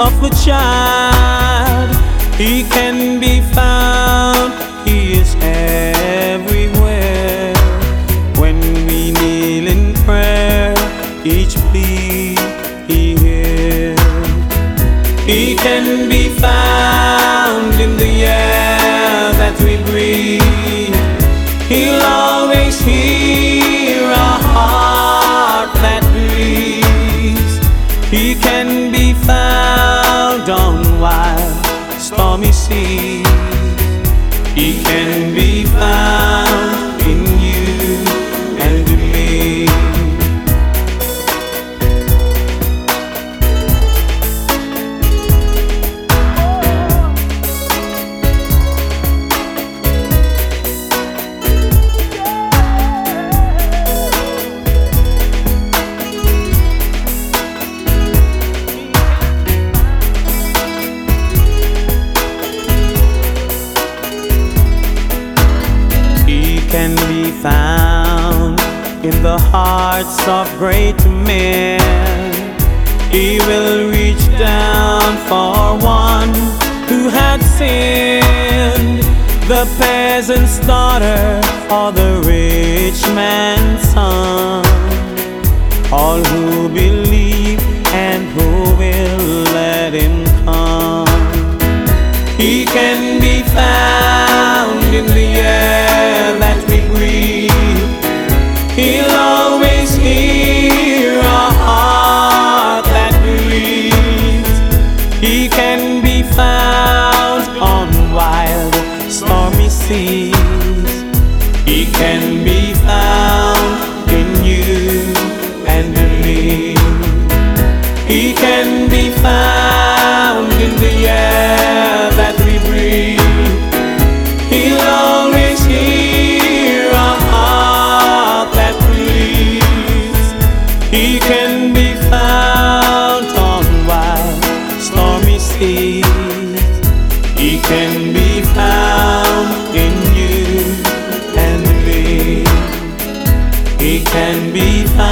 of a child. He can be found, He is everywhere. When we kneel in prayer, each plea He hears. He can be found in the air that we breathe. He'll always hear our heart that beats. He can be found on wild, stormy seas. He can be found in you and in me. Can be found in the hearts of great men. He will reach down for one who had sinned, the peasant's daughter or the rich man's son. All who believe and who will let Him come. He can be found in the air that we breathe. He'll always hear our heart that beats. He can be found on wild, stormy seas. He can be found in you and in me. He can be found in the air that we breathe. He'll always hear our heart that bleeds. He can be found on wild, stormy seas. He can be found in you and me. He can be found